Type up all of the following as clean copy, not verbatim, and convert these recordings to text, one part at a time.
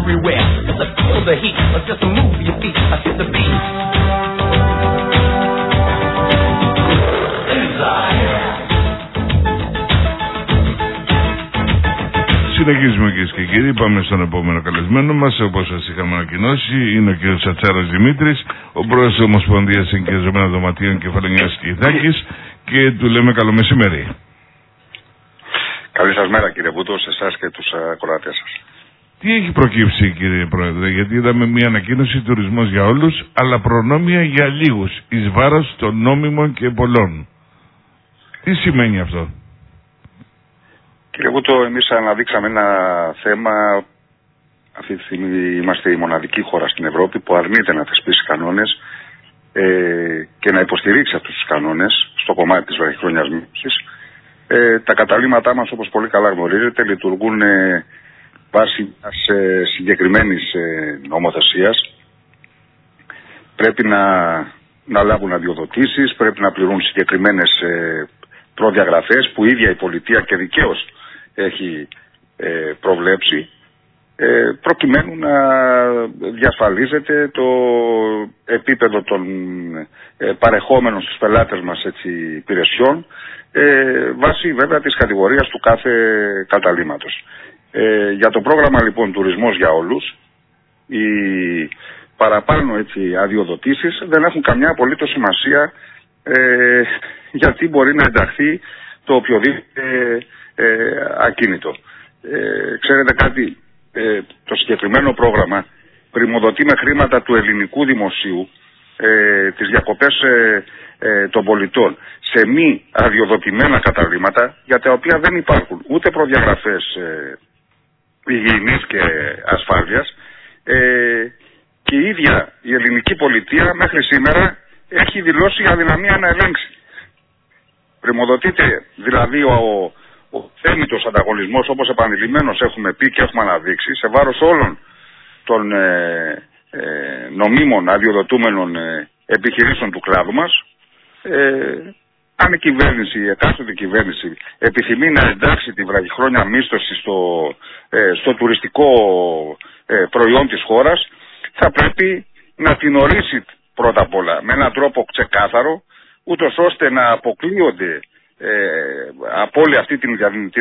everywhere. Let's feel the heat. Let's just move your feet. I feel the beat. Συνεχίζουμε κυρίες και κύριοι, πάμε στον επόμενο καλεσμένο μας. Όπως σας είχαμε ανακοινώσει, είναι ο κ. Τσατσάρας Δημήτρης, ο πρόεδρος της Ομοσπονδίας Ενοικιαζομένων Δωματίων Κεφαλαιονιάς και Ιθάκης, και του λέμε καλό μεσημέρι. Καλή σας μέρα κύριε Βούτο, σε εσάς και τους ακροατές σας. Τι έχει προκύψει κύριε Πρόεδρε, γιατί είδαμε μια ανακοίνωση τουρισμός για όλους, αλλά προνόμια για λίγους, εις βάρος των νόμιμων και πολλών. Τι σημαίνει αυτό? Κύριε Βούτο, εμείς αναδείξαμε ένα θέμα. Αυτή τη στιγμή είμαστε η μοναδική χώρα στην Ευρώπη που αρνείται να θεσπίσει κανόνες και να υποστηρίξει αυτούς τους κανόνες στο κομμάτι της βραχυχρόνιας μείωσης. Τα καταλύματά μας, όπως πολύ καλά γνωρίζετε, λειτουργούν βάσει μιας συγκεκριμένης νομοθεσίας. Πρέπει να λάβουν αδειοδοτήσεις, πρέπει να πληρούν συγκεκριμένες προδιαγραφές που η ίδια η πολιτεία και δικαίως έχει προβλέψει, προκειμένου να διασφαλίζεται το επίπεδο των παρεχόμενων στους πελάτες μας υπηρεσιών, βάσει βέβαια της κατηγορίας του κάθε καταλύματος. Για το πρόγραμμα λοιπόν τουρισμός για όλους, οι παραπάνω αδειοδοτήσεις δεν έχουν καμιά απολύτως σημασία, γιατί μπορεί να ενταχθεί το οποιοδήποτε ακίνητο. Ξέρετε κάτι, το συγκεκριμένο πρόγραμμα πριμοδοτεί με χρήματα του ελληνικού δημοσίου τις διακοπές των πολιτών σε μη αδειοδοτημένα καταλύματα, για τα οποία δεν υπάρχουν ούτε προδιαγραφές υγιεινής και ασφάλειας, και η ίδια η ελληνική πολιτεία μέχρι σήμερα έχει δηλώσει αδυναμία να ελέγξει. Πριμοδοτείται δηλαδή ο θέμητος ανταγωνισμός, όπως επανειλημμένως έχουμε πει και έχουμε αναδείξει, σε βάρος όλων των νομίμων αδειοδοτούμενων επιχειρήσεων του κλάδου μας. Αν η κυβέρνηση, η εκάστοτε κυβέρνηση, επιθυμεί να εντάξει τη βραχυχρόνια μίσθωση στο τουριστικό προϊόν της χώρας, θα πρέπει να την ορίσει πρώτα απ' όλα με έναν τρόπο ξεκάθαρο, ούτως ώστε να αποκλείονται από όλη αυτή την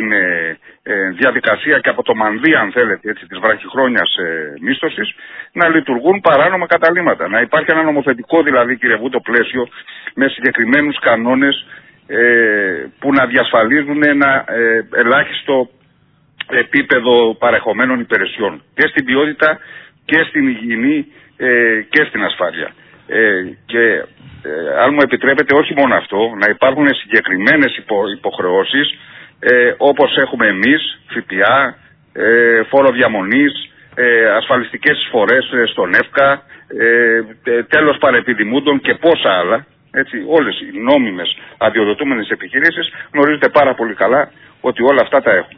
διαδικασία και από το μανδύα, αν θέλετε, της βραχυχρόνιας μίσθωσης, να λειτουργούν παράνομα καταλύματα. Να υπάρχει ένα νομοθετικό δηλαδή, κύριε Βούτο, πλαίσιο με συγκεκριμένους κανόνες που να διασφαλίζουν ένα ελάχιστο επίπεδο παρεχομένων υπηρεσιών και στην ποιότητα και στην υγιεινή και στην ασφάλεια. Και αν μου επιτρέπετε, όχι μόνο αυτό, να υπάρχουν συγκεκριμένες υποχρεώσεις, όπως έχουμε εμείς, ΦΠΑ, φόρο διαμονής, ασφαλιστικές εισφορές στον ΕΦΚΑ, τέλος παρεπιδημούντων και πόσα άλλα. Έτσι, όλες οι νόμιμες αδειοδοτούμενες επιχειρήσεις γνωρίζετε πάρα πολύ καλά ότι όλα αυτά τα έχουν.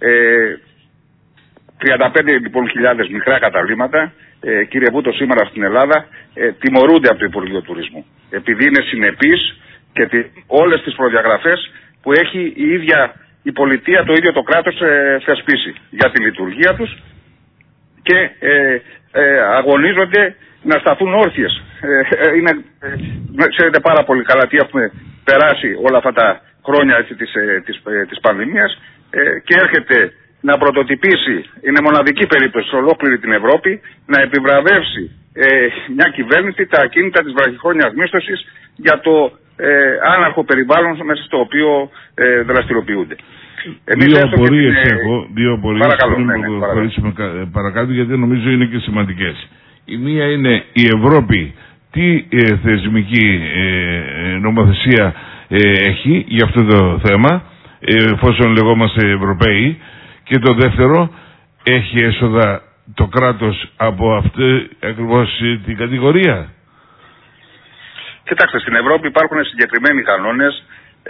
35 λοιπόν χιλιάδες μικρά καταλύματα, κύριε Βούτο, σήμερα στην Ελλάδα τιμωρούνται από το Υπουργείο Τουρισμού, επειδή είναι συνεπείς και όλες τις προδιαγραφές που έχει η ίδια η πολιτεία, το ίδιο το κράτος θεσπίσει για τη λειτουργία τους, και αγωνίζονται να σταθούν όρθιες. Ξέρετε πάρα πολύ καλά τι έχουμε περάσει όλα αυτά τα χρόνια της πανδημίας, και έρχεται να πρωτοτυπήσει, είναι μοναδική περίπτωση σε ολόκληρη την Ευρώπη, να επιβραβεύσει μια κυβέρνηση τα ακίνητα της βραχυχρόνιας μίσθωσης για το άναρχο περιβάλλον μέσα στο οποίο δραστηριοποιούνται. Δύο απορίες έχω, πριν προχωρήσουμε παρακάτω, γιατί νομίζω είναι και σημαντικές. Η μία είναι η Ευρώπη τι θεσμική νομοθεσία έχει για αυτό το θέμα, εφόσον λεγόμαστε Ευρωπαίοι, και το δεύτερο, έχει έσοδα το κράτος από αυτή ακριβώς την κατηγορία? Κοιτάξτε, στην Ευρώπη υπάρχουν συγκεκριμένοι κανόνες,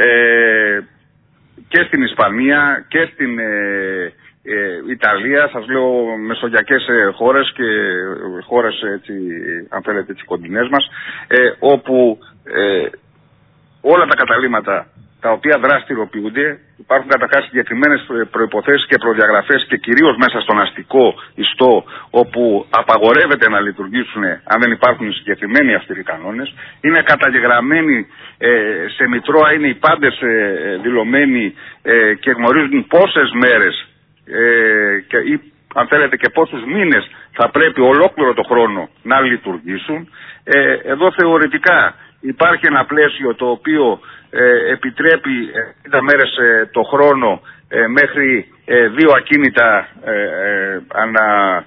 και στην Ισπανία και στην Ιταλία, σας λέω μεσογειακές χώρες και χώρες έτσι, αν θέλετε, τις κοντινές μας, όπου όλα τα καταλύματα τα οποία δραστηριοποιούνται. Υπάρχουν καταρχάς συγκεκριμένες προϋποθέσεις και προδιαγραφές και κυρίως μέσα στον αστικό ιστό, όπου απαγορεύεται να λειτουργήσουν αν δεν υπάρχουν συγκεκριμένοι αυστηροί κανόνες. Είναι καταγεγραμμένοι σε Μητρώα, είναι οι πάντες δηλωμένοι και γνωρίζουν πόσες μέρες ή αν θέλετε και πόσους μήνες θα πρέπει ολόκληρο το χρόνο να λειτουργήσουν. Εδώ θεωρητικά υπάρχει ένα πλαίσιο το οποίο επιτρέπει 60 μέρες το χρόνο μέχρι 2 ακίνητα ανά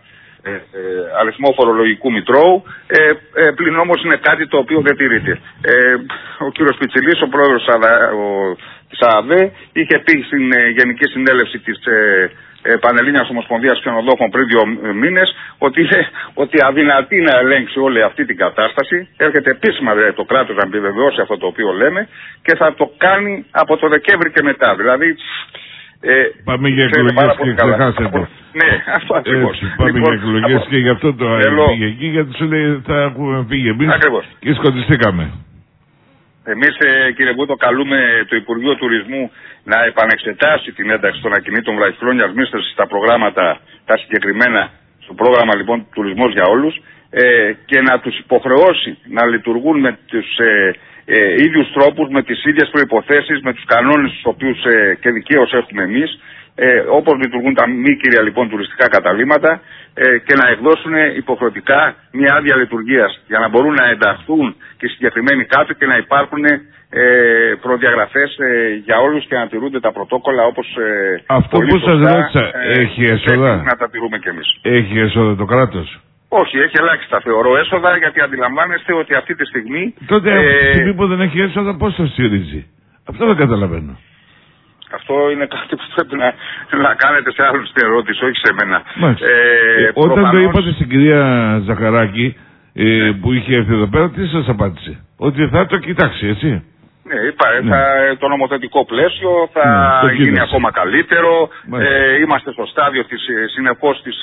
αριθμό φορολογικού μητρώου, πλην όμως είναι κάτι το οποίο δεν τηρείται. Ο κύριος Πιτσιλής, ο πρόεδρος της ΑΑΔΕ, είχε πει στην Γενική Συνέλευση της Πανελλήνιας Ομοσπονδίας Ξενοδόχων πριν 2 μήνες ότι αδυνατεί να ελέγξει όλη αυτή την κατάσταση. Έρχεται επίσημα το κράτος να επιβεβαιώσει αυτό το οποίο λέμε και θα το κάνει από το Δεκέμβρη και μετά. Δηλαδή πάμε για εκλογές και ξεχάσετε. Ναι, αυτό ακριβώς. Πάμε για εκλογές και γι' αυτό το πήγε εκεί, γιατί σου λέει θα έχουμε φύγει εμείς και σκοτιστήκαμε. Εμείς, κύριε Μπούτο, καλούμε το Υπουργείο Τουρισμού να επανεξετάσει την ένταξη των ακινήτων βραχυχρόνιας μίσθωσης στα προγράμματα τα συγκεκριμένα, στο πρόγραμμα λοιπόν τουρισμός για όλους, και να τους υποχρεώσει να λειτουργούν με τους ίδιους τρόπους, με τις ίδιες προϋποθέσεις, με τους κανόνες τους οποίους και δικαίως έχουμε εμείς, όπως λειτουργούν τα μη κύρια λοιπόν τουριστικά καταλύματα, και να εκδώσουν υποχρεωτικά μια άδεια λειτουργίας για να μπορούν να ενταχθούν και συγκεκριμένοι κάτω και να υπάρχουν προδιαγραφές για όλους και να τηρούνται τα πρωτόκολλα όπως αυτό που σας ρώτησα, έχει έσοδα? Να τα τηρούμε κι εμείς. Έχει έσοδα το κράτος? Όχι, έχει ελάχιστα θεωρώ έσοδα, γιατί αντιλαμβάνεστε ότι αυτή τη στιγμή... Τότε από τη στιγμή που δεν έχει έσοδα πώς το στηρίζει? Αυτό δεν καταλαβαίνω. Αυτό είναι κάτι που πρέπει να κάνετε σε άλλους την ερώτηση, όχι σε μένα. Όταν προφανώς... το είπατε στην κυρία Ζαχαράκη που είχε έρθει εδώ πέρα, τι σας απάντησε? Ότι θα το κοιτάξει, έτσι? Ναι, είπα, το νομοθετικό πλαίσιο θα γίνει ακόμα καλύτερο. Είμαστε στο στάδιο της συνεχώς της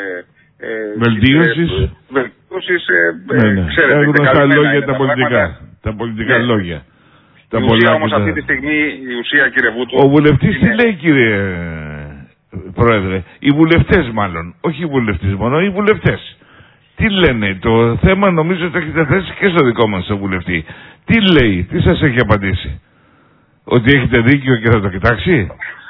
βελτίωσης. Ξέρετε, γνωστά λόγια τα πολιτικά λόγια. Η ουσία όμως αυτή τη στιγμή, η ουσία κύριε Βούτο... Ο βουλευτής τι λέει κύριε Πρόεδρε? Οι βουλευτές μάλλον, όχι οι βουλευτές μόνο, οι βουλευτές. Τι λένε? Το θέμα νομίζω ότι έχετε θέσει και στο δικό μας το βουλευτή. Τι λέει, τι σας έχει απαντήσει? Ότι έχετε δίκιο και θα το κοιτάξει?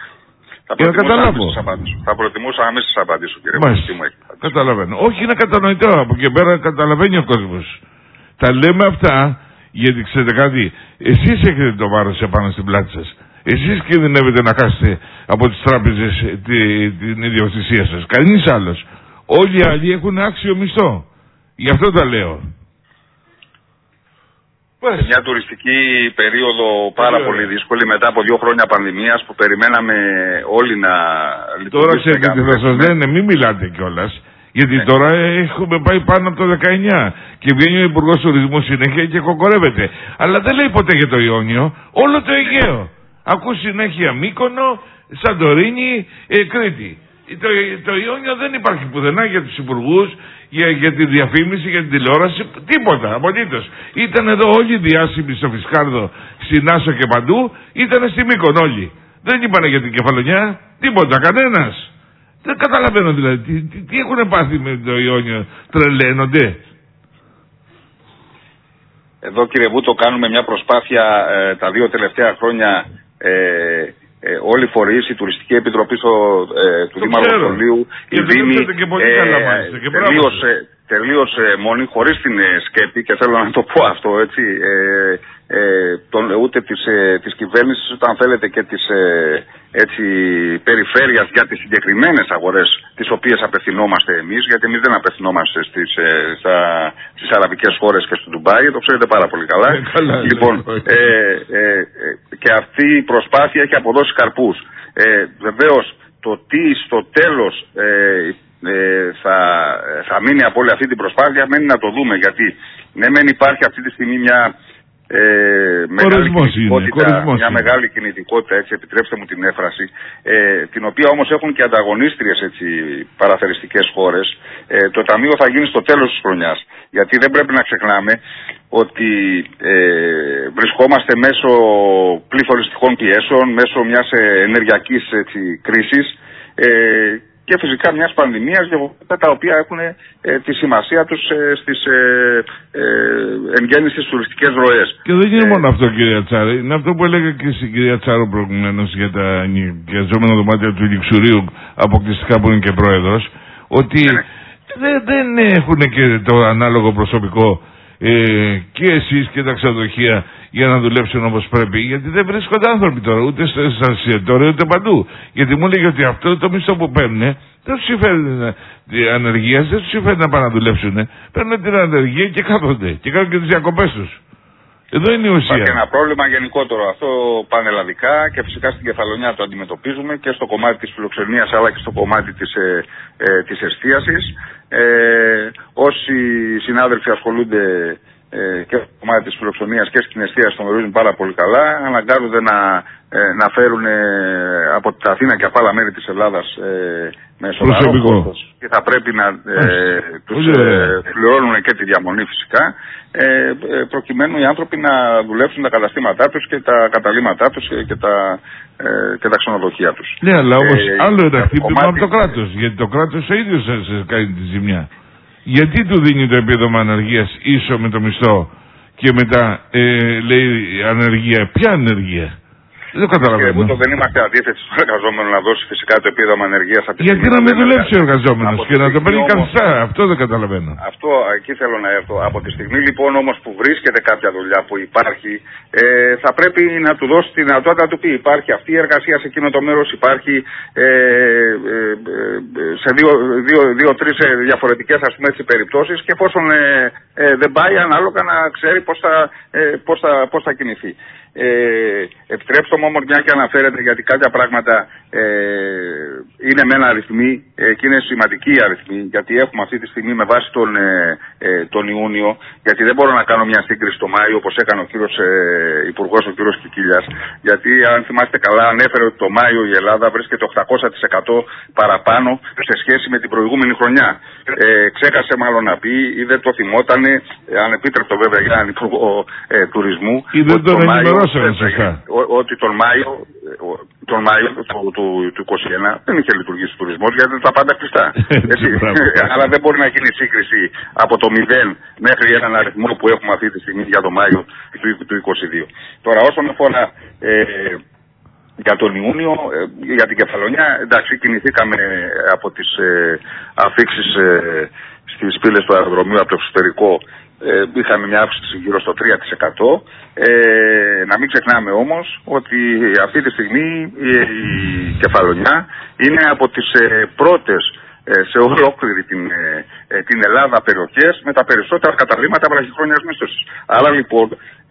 Θα προτιμούσα να μην σας απαντήσω κύριε Βουλευτή μου. Καταλαβαίνω. Όχι, είναι κατανοητό. Από εκεί πέρα καταλαβαίνει ο κόσμος. Τα λέμε αυτά γιατί ξέρετε κάτι, εσείς έχετε το βάρος επάνω στην πλάτη σας. Εσείς κινδυνεύετε να χάσετε από τις τράπεζες την ιδιοκτησία σας. Κανείς άλλος. Όλοι οι άλλοι έχουν άξιο μισθό. Γι' αυτό τα λέω. Μια τουριστική περίοδο πάρα πολύ δύσκολη μετά από 2 χρόνια πανδημίας που περιμέναμε όλοι να λειτουργήσουμε. Τώρα ξέρετε τι θα σας λένε, μην μιλάτε κιόλας. Γιατί τώρα έχουμε πάει πάνω από το 19 και βγαίνει ο Υπουργός Τουρισμού συνέχεια και κοκορεύεται. Αλλά δεν λέει ποτέ για το Ιόνιο, όλο το Αιγαίο. Ακούς συνέχεια Μύκονο, Σαντορίνη, Κρήτη. Το Ιόνιο δεν υπάρχει πουθενά για τους υπουργούς, για τη διαφήμιση, για την τηλεόραση, τίποτα απολύτως. Ήταν εδώ όλοι οι διάσημοι στο Φισκάρδο, στην Άσο και παντού, ήταν στη Μύκονο όλοι. Δεν είπανε για την Κεφαλονιά, τίποτα, κανένας. Δεν καταλαβαίνω δηλαδή, τι έχουν πάθει με το Ιόνιο, τρελαίνονται. Εδώ κύριε Βούτο κάνουμε μια προσπάθεια τα 2 τελευταία χρόνια, όλοι οι φορείς, η Τουριστική Επιτροπή του Δημαρχολίου, η Δήμη, τελείωσε μόνοι, χωρίς την σκέπη, και θέλω να το πω αυτό έτσι, ούτε της κυβέρνησης, ούτε αν θέλετε και της περιφέρειας για τις συγκεκριμένες αγορές τις οποίες απευθυνόμαστε εμείς, γιατί εμείς δεν απευθυνόμαστε στις αραβικές χώρες και στο Ντουμπάι, το ξέρετε πάρα πολύ καλά. Λοιπόν, και αυτή η προσπάθεια έχει αποδώσει καρπούς. Βεβαίως το τι στο τέλος θα μείνει από όλη αυτή την προσπάθεια μένει να το δούμε, γιατί ναι μεν υπάρχει αυτή τη στιγμή μια μεγάλη κινητικότητα, μια μεγάλη κινητικότητα, έτσι, επιτρέψτε μου την έφραση, την οποία όμως έχουν και ανταγωνίστριες παραθεριστικές χώρες. Το Ταμείο θα γίνει στο τέλος της χρονιάς, γιατί δεν πρέπει να ξεχνάμε ότι βρισκόμαστε μέσω πληθωριστικών πιέσεων, μέσω μιας ενεργειακής κρίσης και φυσικά μιας πανδημίας, γεγονότα τα οποία έχουν τη σημασία τους στις εν γέννη στις τουριστικές ροές. Και δεν είναι μόνο αυτό, κυρία Τσάρη, είναι αυτό που έλεγα και στην κυρία Τσάρο προηγουμένως για τα νοικιαζόμενα δωμάτια του Ηλιξουρίου, αποκλειστικά που είναι και πρόεδρος, ότι δεν έχουν και το ανάλογο προσωπικό και εσείς και τα ξενοδοχεία για να δουλέψουν όπως πρέπει, γιατί δεν βρίσκονται άνθρωποι τώρα ούτε στα εστιατόρια ούτε παντού. Γιατί μου λέγει ότι αυτό το μισθό που παίρνουν δεν τους συμφέρει ανεργία, δεν τους συμφέρει να πάνε να δουλέψουν. Παίρνουν την ανεργία και κάθονται και κάνουν και τις διακοπές τους. Εδώ είναι η ουσία. Υπάρχει ένα πρόβλημα γενικότερο αυτό πανελλαδικά και φυσικά στην Κεφαλονιά το αντιμετωπίζουμε και στο κομμάτι της φιλοξενίας αλλά και στο κομμάτι της εστίασης. Όσοι συνάδελφοι ασχολούνται και στο κομμάτι της φιλοξενίας και στην εστίαση το γνωρίζουν πάρα πολύ καλά, αναγκάζονται να φέρουν από την Αθήνα και από άλλα μέρη της Ελλάδας με σοβαρό κόστος και θα πρέπει να τους πληρώνουν και τη διαμονή φυσικά, προκειμένου οι άνθρωποι να δουλέψουν τα καταστήματά τους και τα καταλύματά τους και τα ξενοδοχεία τους. Ναι, αλλά όμως άλλο ένα χτύπημα από το κράτος, γιατί το κράτος ο ίδιος σας κάνει τη ζημιά. Γιατί του δίνει το επίδομα ανεργίας ίσο με το μισθό και μετά λέει ανεργία? Ποια ανεργία? Δεν το καταλαβαίνω. Ούτε δεν είμαστε αντίθετοι στον εργαζόμενο να δώσει φυσικά το επίδομα ανεργίας. Γιατί να μην δουλέψει ο εργαζόμενος και να το παίρνει καθιστά? Αυτό δεν καταλαβαίνω. Αυτό εκεί θέλω να έρθω. Από τη στιγμή λοιπόν όμως που βρίσκεται κάποια δουλειά που υπάρχει, θα πρέπει να του δώσει τη δυνατότητα να του πει: υπάρχει αυτή η εργασία σε εκείνο το μέρος, υπάρχει σε δύο-τρεις διαφορετικές περιπτώσεις και εφόσον δεν πάει, ανάλογα να ξέρει πώς θα κινηθεί. Επιτρέψτε μου όμως, μια και αναφέρετε, γιατί κάποια πράγματα είναι με ένα αριθμοί και είναι σημαντικοί οι αριθμοί, γιατί έχουμε αυτή τη στιγμή με βάση τον Ιούνιο, γιατί δεν μπορώ να κάνω μια σύγκριση το Μάιο όπως έκανε ο κύριος Υπουργός, ο κύριος Κικίλιας, γιατί αν θυμάστε καλά ανέφερε ότι το Μάιο η Ελλάδα βρίσκεται 800% παραπάνω σε σχέση με την προηγούμενη χρονιά. Ξέχασε μάλλον να πει ή δεν το θυμότανε, ανεπίτρεπτο βέβαια για έναν Υπουργό Τουρισμού, ότι τον Μάιο του 2021 δεν είχε λειτουργήσει ο τουρισμός γιατί ήταν τα πάντα κλειστά. Αλλά δεν μπορεί να γίνει σύγκριση από το 0 μέχρι έναν αριθμό που έχουμε αυτή τη στιγμή για το Μάιο του 2022. Τώρα όσον αφορά για τον Ιούνιο, για την Κεφαλονιά, εντάξει, κινηθήκαμε από τις αφήξεις στις πύλες του αεροδρομίου από το εξωτερικό. Είχαμε μια αύξηση γύρω στο 3%. Να μην ξεχνάμε όμως ότι αυτή τη στιγμή η Κεφαλονιά είναι από τις πρώτες σε ολόκληρη την Ελλάδα περιοχές με τα περισσότερα καταλύματα βραχυχρόνιας μίσθωσης. Άρα λοιπόν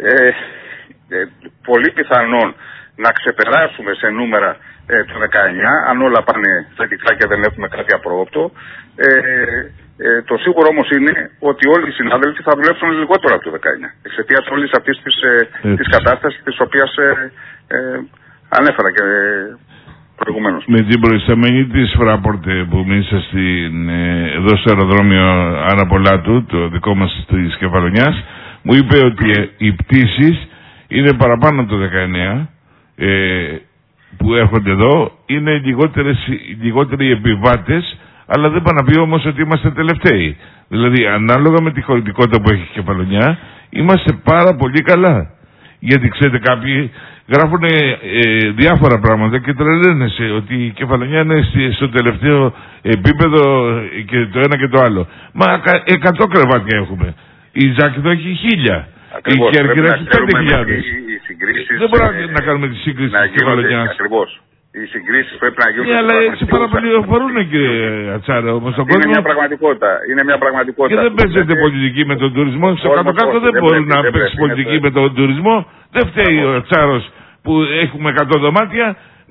πολύ πιθανόν να ξεπεράσουμε σε νούμερα το 19, αν όλα πάνε θετικά και δεν έχουμε κάτι απρόοπτο. Το σίγουρο όμως είναι ότι όλοι οι συνάδελφοι θα δουλέψουν λιγότερο από το 19 εξαιτίας όλης αυτής της κατάστασης της οποίας ανέφερα και προηγουμένως. Με την προϊσταμένη της Fraport που μίλησα εδώ στο αεροδρόμιο Άννα Πολάτου, το δικό μας της Κεφαλονιάς, μου είπε ότι οι πτήσεις είναι παραπάνω από το 19 που έρχονται εδώ, είναι λιγότεροι επιβάτες, αλλά δεν πάνε να πει όμως ότι είμαστε τελευταίοι. Δηλαδή, ανάλογα με τη χωρητικότητα που έχει η Κεφαλονιά, είμαστε πάρα πολύ καλά. Γιατί ξέρετε, κάποιοι γράφουν διάφορα πράγματα και τρελαίνεσαι ότι η Κεφαλονιά είναι στο τελευταίο επίπεδο και το ένα και το άλλο. Μα 100 κρεβάτια έχουμε. Η Ζάκηδο έχει 1000. Ακριβώς, η Κέρκυρα έχει 5.000. Δεν μπορούμε να κάνουμε τη σύγκριση της Κεφαλονιάς. Ακριβώς. Οι συγκρίσεις πρέπει να γίνουν. Ναι, αλλά έτσι παραπληροφορούν, κύριε Ατσάρα, όμως τον κόσμο. Είναι μια πραγματικότητα. Είναι μια πραγματικότητα. Και δεν παίζεται πολιτική με τον τουρισμό. Στο κάτω-κάτω δεν μπορούν να παίξει πολιτική με τον τουρισμό. Δεν φταίει ο Τσάρος που έχουμε 100 δωμάτια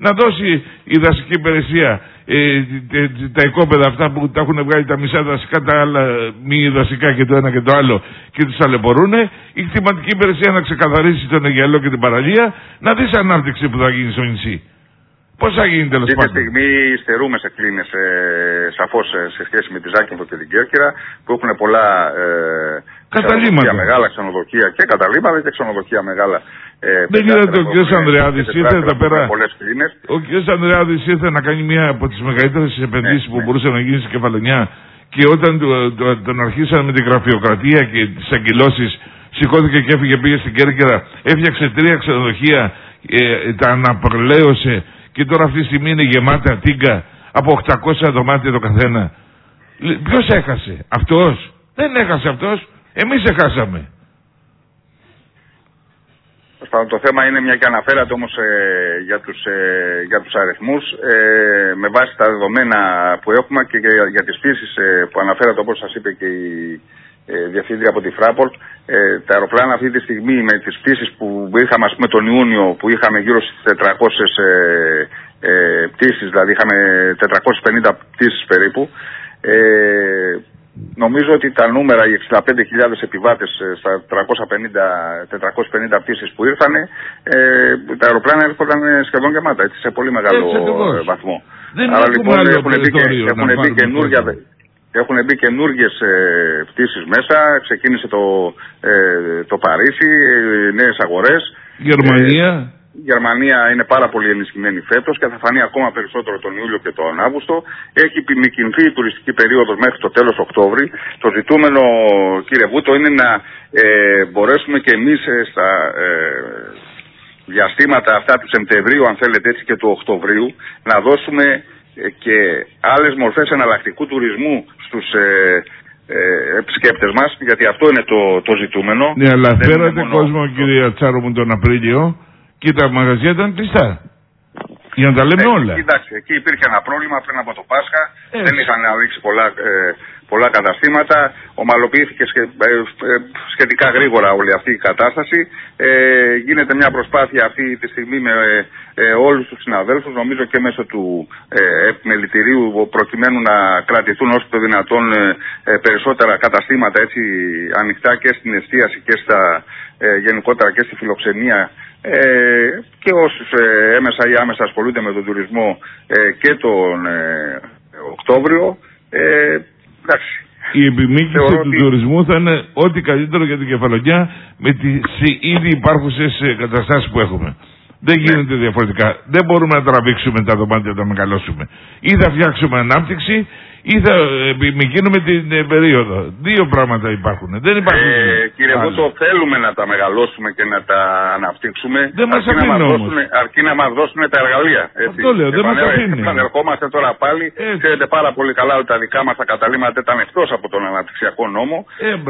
Να δώσει η δασική υπηρεσία τα οικόπεδα αυτά που τα έχουν βγάλει τα μισά δασικά, τα άλλα μη δασικά και το ένα και το άλλο και τους ταλαιπωρούνε. Η κτηματική υπηρεσία να ξεκαθαρίσει τον Αιγιαλό και την παραλία, να δεις ανάπτυξη που θα γίνει στο νησί. Πώς θα γίνει τέλος πάντων? Αυτή τη στιγμή υστερούμε σε κλίνες, σαφώς σε σχέση με τη Ζάκυνθο και την Κέρκυρα, που έχουν πολλά καταλήμματα, μεγάλα ξενοδοχεία και καταλήμματα και ξενοδοχεία μεγάλα. Δεν είδατε ο κ. Ανδρεάδης ήρθε εδώ πέρα? Ο κ. Ανδρεάδης ήρθε να κάνει μία από τις μεγαλύτερες επενδύσεις που μπορούσε να γίνει στην Κεφαλονιά, και όταν τον αρχίσαν με την γραφειοκρατία και τις αγκυλώσεις, σηκώθηκε και έφυγε, πήγε στην Κέρκυρα, έφτιαξε 3 ξενοδοχεία, τα αναπλέωσε. Και τώρα αυτή τη στιγμή είναι γεμάτα τίγκα από 800 δωμάτια το καθένα. Ποιος έχασε? Αυτός? Δεν έχασε αυτός. Εμείς έχασαμε. Το θέμα είναι, μια και αναφέρατε όμως για τους αριθμούς, με βάση τα δεδομένα που έχουμε και για τις πτήσεις που αναφέρατε, όπως σας είπε και η διευθύντρια από τη Fraport, τα αεροπλάνα αυτή τη στιγμή με τις πτήσεις που είχαμε, ας πούμε, τον Ιούνιο, που είχαμε γύρω στις 400 πτήσεις, δηλαδή είχαμε 450 πτήσεις περίπου, νομίζω ότι τα νούμερα, οι 65.000 επιβάτες στα 450 πτήσεις που ήρθαν, τα αεροπλάνα έρχονταν σχεδόν γεμάτα, έτσι, σε πολύ μεγάλο βαθμό. Άρα λοιπόν έχουν μπει καινούργιες πτήσεις μέσα, ξεκίνησε το Παρίσι, νέες αγορές. Η Γερμανία είναι πάρα πολύ ενισχυμένη φέτος και θα φανεί ακόμα περισσότερο τον Ιούλιο και τον Αύγουστο. Έχει επιμηκυνθεί η τουριστική περίοδος μέχρι το τέλος Οκτώβρη. Το ζητούμενο, κύριε Βούτο, είναι να μπορέσουμε και εμείς στα διαστήματα αυτά του Σεπτεμβρίου, αν θέλετε έτσι, και του Οκτωβρίου, να δώσουμε και άλλες μορφές εναλλακτικού τουρισμού στους επισκέπτες μας, γιατί αυτό είναι το ζητούμενο. Ναι, αλλά φέρατε κόσμο, κύριε Τσάρο μου, τον Απρίλιο και τα μαγαζιά ήταν κλειστά. Για να τα λέμε όλα. Κοιτάξτε, εκεί υπήρχε ένα πρόβλημα πριν από το Πάσχα. Δεν είχαν ανοίξει πολλά καταστήματα. Ομαλοποιήθηκε σχετικά γρήγορα όλη αυτή η κατάσταση. Γίνεται μια προσπάθεια αυτή τη στιγμή με όλους τους συναδέλφους, νομίζω και μέσω του επιμελητηρίου, προκειμένου να κρατηθούν όσο το δυνατόν περισσότερα καταστήματα έτσι ανοιχτά και στην εστίαση και γενικότερα και στη φιλοξενία, και όσους έμεσα ή άμεσα ασχολούνται με τον τουρισμό και τον Οκτώβριο. Εντάξει. Η επιμήκυση του τουρισμού θα είναι ό,τι καλύτερο για την Κεφαλονιά με τις ήδη υπάρχουσες καταστάσεις που έχουμε. Δεν γίνεται διαφορετικά. Δεν μπορούμε να τραβήξουμε τα δωμάτια να τα μεγαλώσουμε. Ή θα φτιάξουμε ανάπτυξη ή θα επιμηκύνουμε την περίοδο. Δύο πράγματα υπάρχουν. Δεν υπάρχουν. Κύριε Βούτο, θέλουμε να τα μεγαλώσουμε και να τα αναπτύξουμε. Δεν μας αφήνουν όμως. Αρκεί να μας δώσουν τα εργαλεία. Έτσι. Αυτό λέω, δεν μας αφήνουν. Επανερχόμαστε τώρα πάλι. Ξέρετε πάρα πολύ καλά ότι τα δικά μας τα καταλήμματα ήταν εκτός από τον αναπτυξιακό νόμο.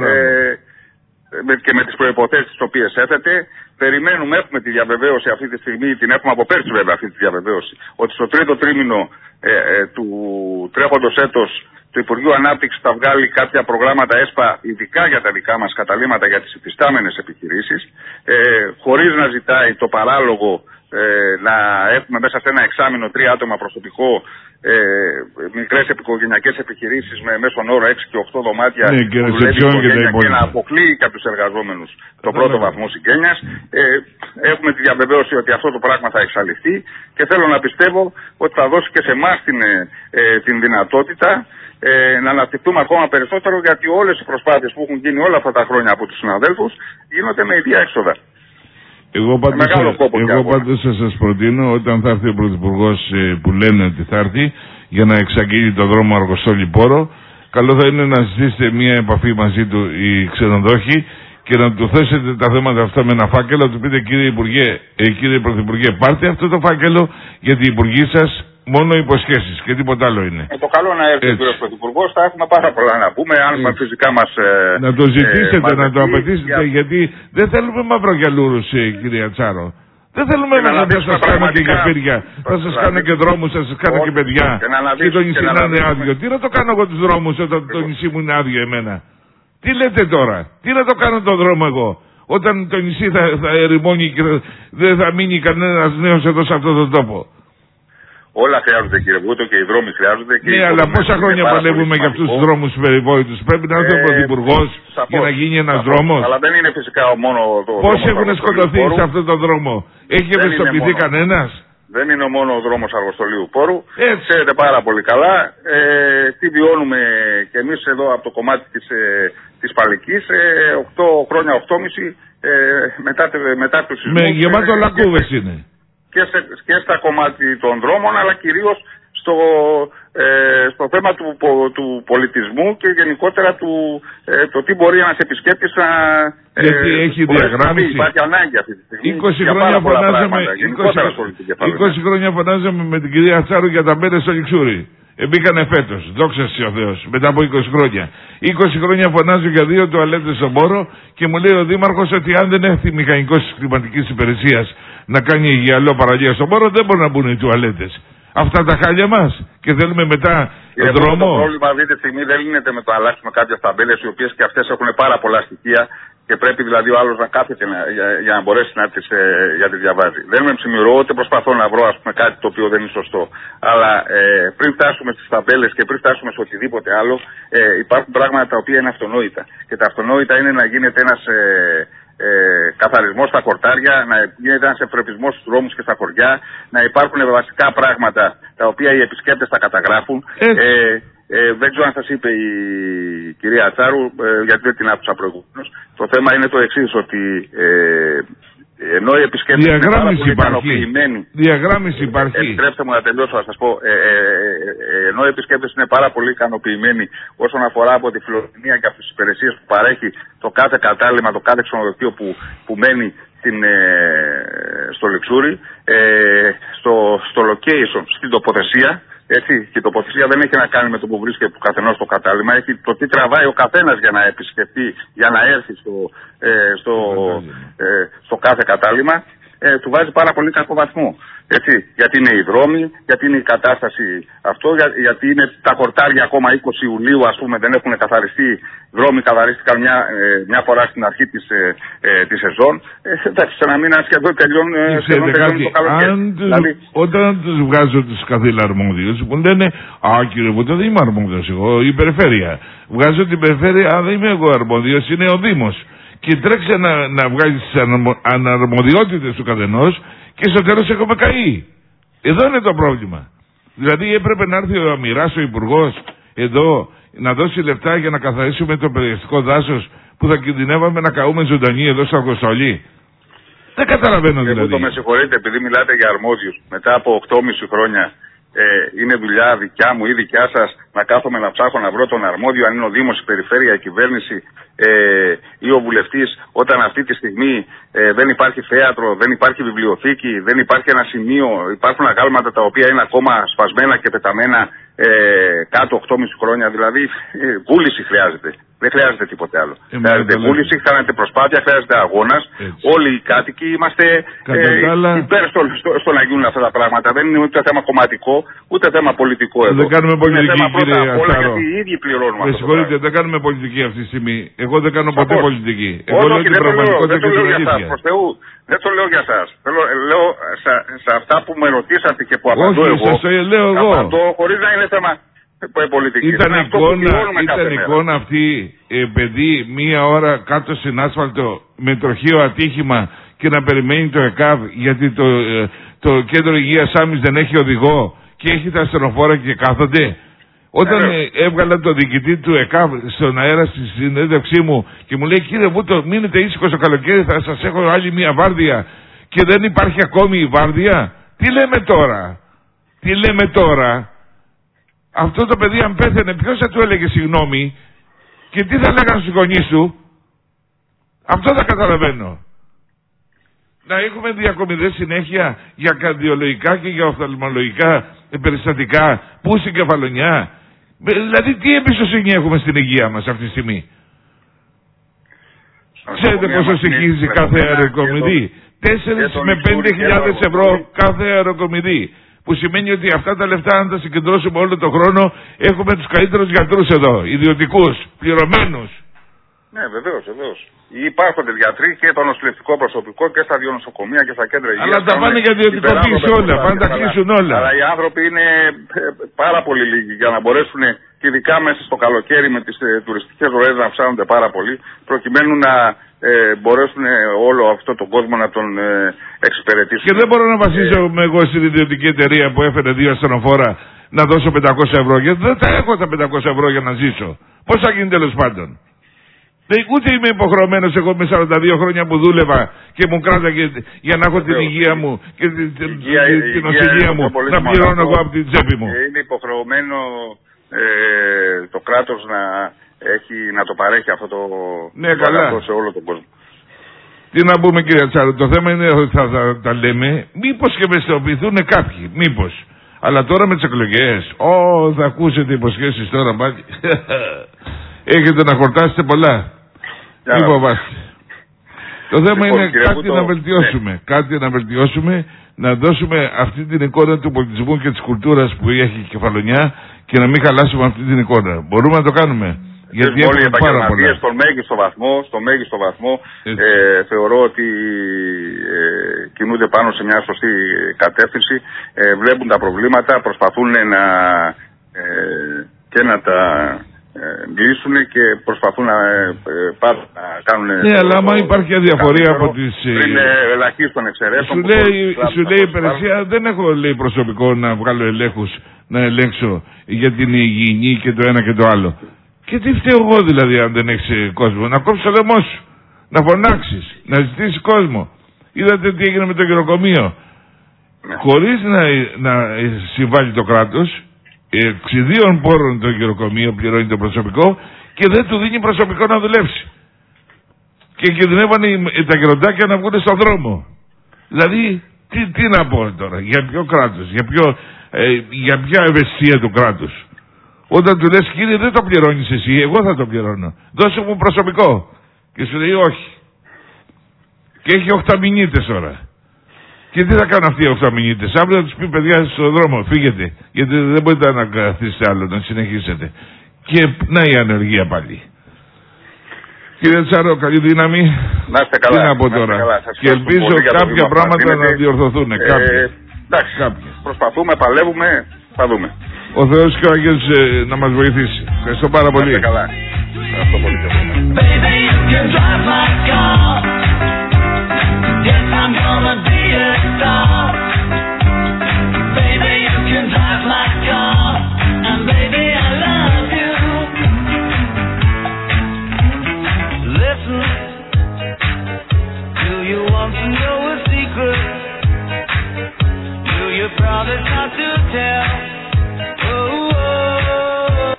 Και με τις προϋποθέσεις τις οποίες έθετε. Περιμένουμε, έχουμε τη διαβεβαίωση αυτή τη στιγμή, την έχουμε από πέρσι βέβαια αυτή τη διαβεβαίωση, ότι στο τρίτο τρίμηνο του τρέχοντος έτος το Υπουργείο Ανάπτυξης θα βγάλει κάποια προγράμματα ΕΣΠΑ ειδικά για τα δικά μας καταλήμματα, για τις υφιστάμενες επιχειρήσεις, χωρίς να ζητάει το παράλογο να έχουμε μέσα σε ένα εξάμηνο 3 άτομα προσωπικό, μικρές οικογενειακές επιχειρήσεις με μέσον όρο 6 και 8 δωμάτια, ναι, και να αποκλείει και από τους εργαζόμενους το πρώτο βαθμό συγγένειας. Έχουμε τη διαβεβαίωση ότι αυτό το πράγμα θα εξαλειφθεί και θέλω να πιστεύω ότι θα δώσει και σε εμάς την δυνατότητα να αναπτυχθούμε ακόμα περισσότερο, γιατί όλες οι προσπάθειες που έχουν γίνει όλα αυτά τα χρόνια από τους συναδέλφους γίνονται με ίδια έξοδα. Εγώ πάντως θα σας προτείνω, όταν θα έρθει ο Πρωθυπουργός που λένε ότι θα έρθει για να εξαγγείλει το δρόμο Αργοστόλη-Πόρο, καλό θα είναι να ζητήσετε μια επαφή μαζί του οι ξενοδόχοι και να του θέσετε τα θέματα αυτά με ένα φάκελο, να του πείτε κύριε Πρωθυπουργέ, πάρτε αυτό το φάκελο, γιατί οι υπουργοί σας μόνο υποσχέσεις και τίποτα άλλο είναι. Το καλό να έρθει ο κύριος Πρωθυπουργός, θα έχουμε πάρα πολλά να πούμε, αν φυσικά μας... να το ζητήσετε, να το απαιτήσετε, γιατί δεν θέλουμε μαυρογιαλούρους, κυρία Τσάρο. Δεν θέλουμε να σας κάνουμε και γεφύρια, θα σας κάνω και δρόμους, θα σας κάνω και παιδιά και το νησί να είναι άδειο. Τι να το κάνω εγώ τους δρόμους όταν το νησί μου είναι άδειο εμένα? Τι λέτε τώρα? Τι να το κάνω τον δρόμο εγώ, όταν το νησί θα ερημώνει και δεν θα μείνει κανένας νέος εδώ σε αυτόν τον τόπο? Όλα χρειάζονται, κύριε Βούτο, και οι δρόμοι χρειάζονται. Ναι, αλλά πόσα χρόνια παλεύουμε για αυτούς τους δρόμους περιβόητους? Πρέπει να έρθει ο Πρωθυπουργός για να γίνει ένας δρόμος. Αλλά δεν είναι φυσικά μόνο το. Πόσοι έχουν σκοτωθεί σε αυτόν τον δρόμο? Έχει ευαισθητοποιηθεί κανένας? Δεν είναι μόνο ο δρόμος Αργοστολίου Πόρου. Ξέρετε πάρα πολύ καλά τι βιώνουμε κι εμείς εδώ από το κομμάτι της Παλικής. 8 χρόνια, 8,5 μετά τους σεισμούς. Με γεμάτο λακκούβες είναι. Και στα κομμάτι των δρόμων, αλλά κυρίως στο θέμα του πολιτισμού και γενικότερα το τι μπορεί ένας επισκέπτης να. Γιατί έχει διαγράμμιση. Υπάρχει ανάγκη αυτή τη στιγμή. 20 χρόνια φωνάζαμε με την κυρία Τσάρου για τα μπέρες στο Λιξούρι. Μπήκανε φέτος, δόξα ο Θεός, μετά από 20 χρόνια. 20 χρόνια φωνάζω για 2 τουαλέτες στον Πόρο και μου λέει ο Δήμαρχος ότι αν δεν έρθει μηχανικός της κλιματικής υπηρεσίας να κάνει γυαλό παραλία στον Πόρο, δεν μπορούν να μπουν οι τουαλέτες. Αυτά τα χάλια μας και θέλουμε μετά τον δρόμο. Το πρόβλημα αυτή τη στιγμή δεν λύνεται με το να αλλάξουμε κάποιες ταμπέλες, οι οποίες και αυτές έχουν πάρα πολλά στοιχεία και πρέπει δηλαδή ο άλλος να κάθεται για να μπορέσει να τις διαβάζει. Δεν με ψημιρώ, ούτε προσπαθώ να βρω κάτι το οποίο δεν είναι σωστό. Αλλά πριν φτάσουμε στις ταμπέλες και πριν φτάσουμε σε οτιδήποτε άλλο, υπάρχουν πράγματα τα οποία είναι αυτονόητα. Και τα αυτονόητα είναι να γίνεται ένας καθαρισμός στα κορτάρια, να γίνεται ένας ευπρεπισμός στους δρόμους και στα χωριά, να υπάρχουν βασικά πράγματα τα οποία οι επισκέπτες τα καταγράφουν. Δεν ξέρω αν σας είπε η κυρία Τσάρου, γιατί δεν την άκουσα προηγουμένως. Το θέμα είναι το εξής, ότι ενώ οι επισκέπτες είναι πάρα πολύ ικανοποιημένοι. Διαγράμμιση υπάρχει. Επιτρέψτε μου να τελειώσω, να σας πω. Ενώ οι επισκέπτες είναι πάρα πολύ ικανοποιημένοι όσον αφορά από τη φιλοξενία και από τις υπηρεσίες που παρέχει το κάθε κατάλημα, το κάθε ξενοδοχείο που μένει στο Λιξούρι, στο location, στην τοποθεσία. Έτσι, και η τοποθεσία δεν έχει να κάνει με το που βρίσκεται του καθενός το κατάλημα, έχει το τι τραβάει ο καθένας για να επισκεφτεί, για να έρθει στο κάθε κατάλημα, του βάζει πάρα πολύ κακό βαθμό. Έτσι, γιατί είναι οι δρόμοι, γιατί είναι η κατάσταση αυτό, γιατί είναι τα κορτάρια ακόμα 20 Ιουλίου, ας πούμε, δεν έχουν καθαριστεί. Δρόμοι καθαρίστηκαν μια φορά στην αρχή της σεζόν. Εντάξει, σε ένα μήνα σχεδόν τελειώνει το καλοκαίρι. Όταν τους βγάζω τους καθήλα αρμόδιους, που λένε «Α, κύριε Βούτο, δεν είμαι αρμόδιος εγώ, η περιφέρεια». Βγάζω την περιφέρεια, «Α, δεν είμαι εγώ αρμόδιος, είναι ο Δήμος». Και τρέξε να βγάλεις τις αναρμοδιότητες του καθενός και στο τέλος έχουμε καεί. Εδώ είναι το πρόβλημα. Δηλαδή έπρεπε να έρθει ο Αμυράς, ο Υπουργός, εδώ να δώσει λεφτά για να καθαρίσουμε το περιεστικό δάσος που θα κινδυνεύαμε να καούμε ζωντανοί εδώ στο Αργοστολί. Δεν καταλαβαίνω δηλαδή. Εγώ με συγχωρείτε, επειδή μιλάτε για αρμόδιους, μετά από 8,5 χρόνια είναι δουλειά δικιά μου ή δικιά σας να κάθομαι να ψάχνω να βρω τον αρμόδιο, αν είναι ο Δήμος, η Περιφέρεια, η Κυβέρνηση ή ο Βουλευτής, όταν αυτή τη στιγμή δεν υπάρχει θέατρο, δεν υπάρχει βιβλιοθήκη, δεν υπάρχει ένα σημείο, υπάρχουν αγάλματα τα οποία είναι ακόμα σπασμένα και πεταμένα κάτω 8,5 χρόνια. Δηλαδή βούληση χρειάζεται. Δεν χρειάζεται τίποτε άλλο. Χρειάζεται βούληση, χρειάζεται προσπάθεια, χρειάζεται αγώνας. Όλοι οι κάτοικοι είμαστε υπέρ στο να γίνουν αυτά τα πράγματα. Δεν είναι ούτε θέμα κομματικό, ούτε θέμα πολιτικό εδώ. Δεν κάνουμε πολιτική, είναι θέμα κύριε Αστάρο. Γιατί οι ίδιοι πληρώνουμε. Με συγχωρείτε, δεν κάνουμε πολιτική αυτή τη στιγμή. Εγώ δεν κάνω ποτέ πολιτική. Εγώ λέω την πραγματικότητα και την αλήθεια. Δεν το λέω για σας. Λέω σε αυτά που με ρωτήσατε και που απαντώ εγώ. Απαντώ χωρίς να είναι θέμα. Ήταν εικόνα αυτή, παιδί, μία ώρα κάτω στην άσφαλτο με τροχαίο ατύχημα και να περιμένει το ΕΚΑΒ γιατί το κέντρο υγείας Σάμις δεν έχει οδηγό και έχει τα ασθενοφόρα και κάθονται. Όταν έβγαλα τον διοικητή του ΕΚΑΒ στον αέρα στη συνέντευξή μου και μου λέει «Κύριε Βούτο, μείνετε ήσυχος το καλοκαίρι, θα σας έχω άλλη μία βάρδια» και δεν υπάρχει ακόμη η βάρδια. Τι λέμε τώρα. Αυτό το παιδί αν πέθαινε ποιος θα του έλεγε συγγνώμη και τι θα λέγανε στους γονείς του. Αυτό δεν καταλαβαίνω. Να έχουμε διακομιδές συνέχεια για καρδιολογικά και για οφθαλμολογικά περιστατικά, πούση κεφαλονιά. Δηλαδή τι εμπιστοσύνη έχουμε στην υγεία μας αυτή τη στιγμή. Ξέρετε πόσο στοιχίζει κάθε αεροκομιδή. 4 με 5.000 ευρώ κάθε αεροκομιδή. Που σημαίνει ότι αυτά τα λεφτά, αν τα συγκεντρώσουμε όλο τον χρόνο, έχουμε τους καλύτερους γιατρούς εδώ, ιδιωτικούς, πληρωμένους. Ναι, βεβαίως. οι υπάρχοντες γιατροί και το νοσηλευτικό προσωπικό και στα δύο νοσοκομεία και στα κέντρα υγείας. Αλλά τα πάνε για ιδιωτικοποίηση όλα, πάνε τα κλείσουν όλα. Αλλά οι άνθρωποι είναι πάρα πολύ λίγοι για να μπορέσουν, και ειδικά μέσα στο καλοκαίρι με τις τουριστικές ροές, να αυξάνονται πάρα πολύ, προκειμένου να μπορέσουν όλο αυτό τον κόσμο να τον εξυπηρετήσουν. Και δεν μπορώ να βασίζομαι εγώ στην ιδιωτική εταιρεία που έφερε 2 ασθενοφόρα να δώσω 500 ευρώ, γιατί δεν τα έχω τα 500 ευρώ για να ζήσω. Πώς θα γίνει τέλος πάντων? Ούτε είμαι υποχρεωμένος εγώ με 42 χρόνια που δούλευα και μου κράταγε για να έχω την υγεία μου και την οσυγεία μου να πληρώνω εγώ από την τσέπη μου. Είναι υποχρεωμένο το κράτος να το παρέχει αυτό το αγαθό σε όλο τον κόσμο. Τι να πούμε, κύριε Τσάρο, το θέμα είναι ότι θα τα λέμε, μήπως και ευαισθητοποιηθούν κάποιοι, μήπως. Αλλά τώρα με τις εκλογές, θα ακούσετε υποσχέσεις τώρα πάλι. Έχετε να χορτάσετε πολλά. Μην φοβάστε. Το θέμα είναι κάτι να βελτιώσουμε, να δώσουμε αυτή την εικόνα του πολιτισμού και της κουλτούρας που έχει η Κεφαλονιά και να μην χαλάσουμε αυτή την εικόνα. Μπορούμε να το κάνουμε. Γιατί όλοι οι επαγγελματίες στο μέγιστο βαθμό θεωρώ ότι κινούνται πάνω σε μια σωστή κατεύθυνση, βλέπουν τα προβλήματα, προσπαθούν να τα λύσουν και προσπαθούν να κάνουν. Ναι, αλλά άμα υπάρχει αδιαφορία από τις. Πριν ελαχίστων εξαιρέσεων. Σου λέει η υπηρεσία, δεν έχω προσωπικό να βγάλω ελέγχους, να ελέγξω για την υγιεινή και το ένα και το άλλο. Και τι φταίω εγώ δηλαδή, αν δεν έχεις κόσμο? Να κόψεις το λαιμό σου, να φωνάξεις, να ζητήσεις κόσμο. Είδατε τι έγινε με το γεροκομείο. Ναι. Χωρίς να συμβάλλει το κράτος, εξιδίων πόρων το γεροκομείο πληρώνει το προσωπικό και δεν του δίνει προσωπικό να δουλέψει. Και κινδυνεύανε τα γεροντάκια να βγουν στον δρόμο. Δηλαδή, τι να πω τώρα, για ποιο κράτος, για ποια ευαισθησία του κράτους? Όταν του λες, κύριε, δεν το πληρώνεις εσύ, εγώ θα το πληρώνω. Δώσε μου προσωπικό. Και σου λέει όχι. Και έχει 8 μηνύτες τώρα. Και τι θα κάνουν αυτοί οι 8 μηνύτες? Αύριο θα τους πει, παιδιά, στον δρόμο, φύγετε. Γιατί δεν μπορείτε να καθίσετε άλλο, να συνεχίσετε. Και να η ανεργία πάλι. Κύριε Τσάρο, καλή δύναμη. Να είστε καλά. Τι να πω τώρα? Και ελπίζω κάποια πράγματα να διορθωθούν. Εντάξει, προσπαθούμε, παλεύουμε, θα δούμε. Ο Θεός και ο Άγιος να μας βοηθήσει. Ευχαριστώ πάρα πολύ. Να είστε καλά.